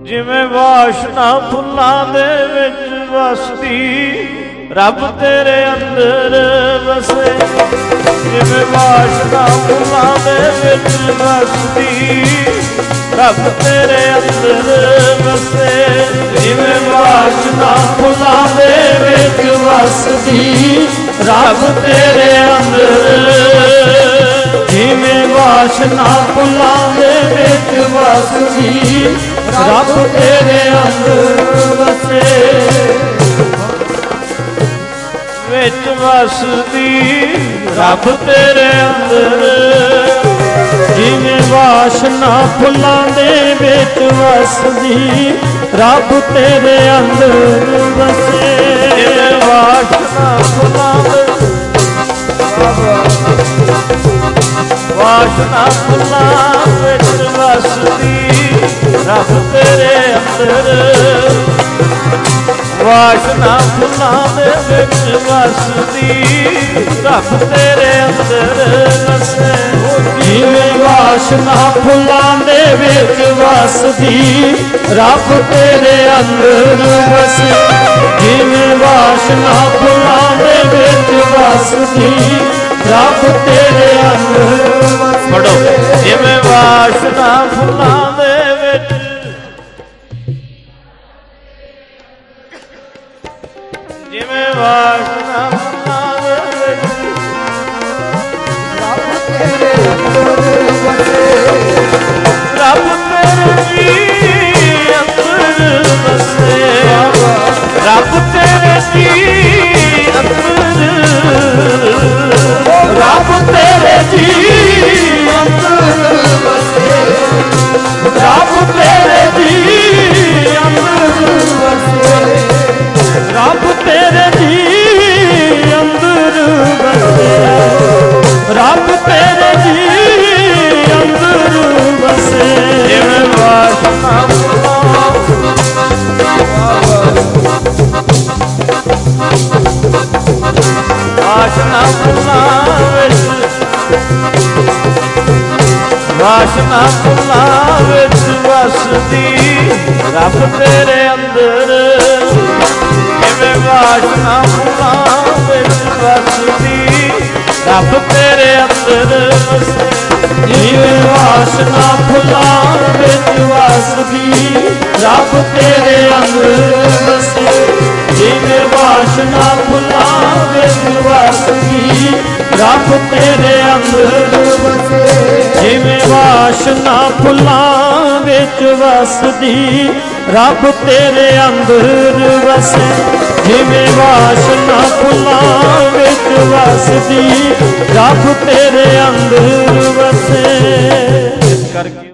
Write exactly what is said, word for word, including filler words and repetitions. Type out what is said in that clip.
ਜਿਵੇਂ ਵਾਸ਼ਨਾ ਫੁੱਲਾਂ ਦੇ ਵਿੱਚ ਵਸਦੀ ਰੱਬ ਤੇਰੇ ਅੰਦਰ ਵਸੇ। ਜਿਵੇਂ ਵਾਸ਼ਨਾ ਫੁੱਲਾਂ ਦੇ ਵਿੱਚ ਵਸਦੀ ਰੱਬ ਤੇਰੇ ਅੰਦਰ ਵਸੇ। ਜਿਵੇਂ ਵਾਸ਼ਨਾ ਫੁੱਲਾਂ ਦੇ ਵਿੱਚ ਵਸਦੀ ਰੱਬ ਤੇਰੇ ਅੰਦਰ। ਜਿਵੇਂ ਵਾਸ਼ਨਾ ਫੁੱਲਾਂ ਦੇ ਵਿੱਚ ਵਸਦੀ ਰੱਬ ਤੇਰੇ ਅੰਦਰ ਵਸੇ। ਵਿੱਚ ਵਸਦੀ ਰੱਬ ਤੇਰੇ ਅੰਦਰ। ਜਿਵੇਂ ਵਾਸ਼ਨਾ ਫੁੱਲਾਂ ਦੇ ਵਿੱਚ ਵਸਦੀ ਰੱਬ ਤੇਰੇ ਅੰਦਰ ਵਸੇ। ਜਿਵੇਂ ਵਾਸ਼ਨਾ ਫੁੱਲਾਂ ਦੇ ਵਾਸ਼ਨਾ ਫੁੱਲਾਂ ਵਿੱਚ ਵਸਦੀ ਰੱਬ ਤੇਰੇ ਅੰਦਰ। ਵਾਸ਼ਨਾ ਫੁੱਲਾਂ ਦੇ ਵਿੱਚ ਵਸਦੀ ਰੱਬ ਤੇਰੇ ਅੰਦਰ ਵਸੇ। ਜਿਵੇਂ ਵਾਸ਼ਨਾ ਫੁੱਲਾਂ ਦੇ ਵਿੱਚ ਵਸਦੀ ਰੱਬ ਤੇਰੇ ਅੰਦਰ ਵਸੇ। ਜਿਵੇਂ ਵਾਸ਼ਨਾ ਫੁੱਲਾਂ ਦੇ ਵਿੱਚ ਵਸਦੀ ਰੱਬ ਤੇਰੇ ਅੰਦਰ ਵਸੇ। ਪੜੋ। ਜਿਵੇਂ ਵਾਸ਼ਨਾ ਫੁੱਲਾਂ ਦੇ ਵਿੱਚ ਜਿਵੇਂ ਵਾਸ਼ਨਾ ਫੁੱਲਾਂ ਦੇ ਵਿੱਚ ਰੱਬ ਤੇਰੇ ਅੰਦਰ ਵਸੇ। ਰੱਬ ਤੇਰੇ ਜੀ ਅੰਦਰ ਵਸੇ। ਰੱਬ ਤੇਰੇ ਜੀ ਅੰਦਰ। ਰੱਬ ਤੇਰੇ ਜੀ ਅੰਦਰ ਵਸੇ। ਰੱਬ ਤੇਰੇ ਜੀ ਅੰਦਰ ਵਸੇ। ਰੱਬ ਤੇਰੇ ਜੀ ਅੰਦਰ ਵਸੇ। ਰੱਬ ਤੇਰੇ ਜੀ ਅੰਦਰ ਵਸੇ। ਜਿਵੇਂ ਵਾਸ਼ਨਾ ਵਾਸ਼ਨਾ ਫੁੱਲਾਂ ਵਿੱਚ ਵਾਸ਼ਨਾ ਫੁੱਲਾਂ ਵਿੱਚ ਵਸਦੀ ਰੱਬ ਤੇਰੇ ਅੰਦਰ। ਜਿਵੇਂ ਵਾਸ਼ਨਾ ਫੁੱਲਾਂ ਵਿੱਚ ਵਸਦੀ ਰੱਬ ਤੇਰੇ ਅੰਦਰ ਵਸੇ। ਜਿਵੇਂ ਵਾਸ਼ਨਾ ਫੁੱਲਾਂ ਵਿੱਚ ਵਸਦੀ ਰੱਬ ਤੇਰੇ ਅੰਦਰ ਵਸੇ। ਜਿਵੇਂ ਵਾਸ਼ਨਾ ਫੁੱਲਾਂ ਵਿੱਚ ਵਸਦੀ ਰੱਬ ਤੇਰੇ ਅੰਦਰ ਵਸੇ। ਜਿਵੇਂ ਵਾਸ਼ਨਾ ਫੁੱਲਾਂ ਵਿੱਚ ਵਸਦੀ ਰੱਬ ਤੇਰੇ ਅੰਦਰ ਵਸੇ। ਜਿਵੇਂ ਵਾਸ਼ਨਾ ਫੁੱਲਾਂ ਵਿੱਚ ਵਸਦੀ ਰੱਬ ਤੇਰੇ ਅੰਦਰ ਵਸੇ। ਕਰਕੇ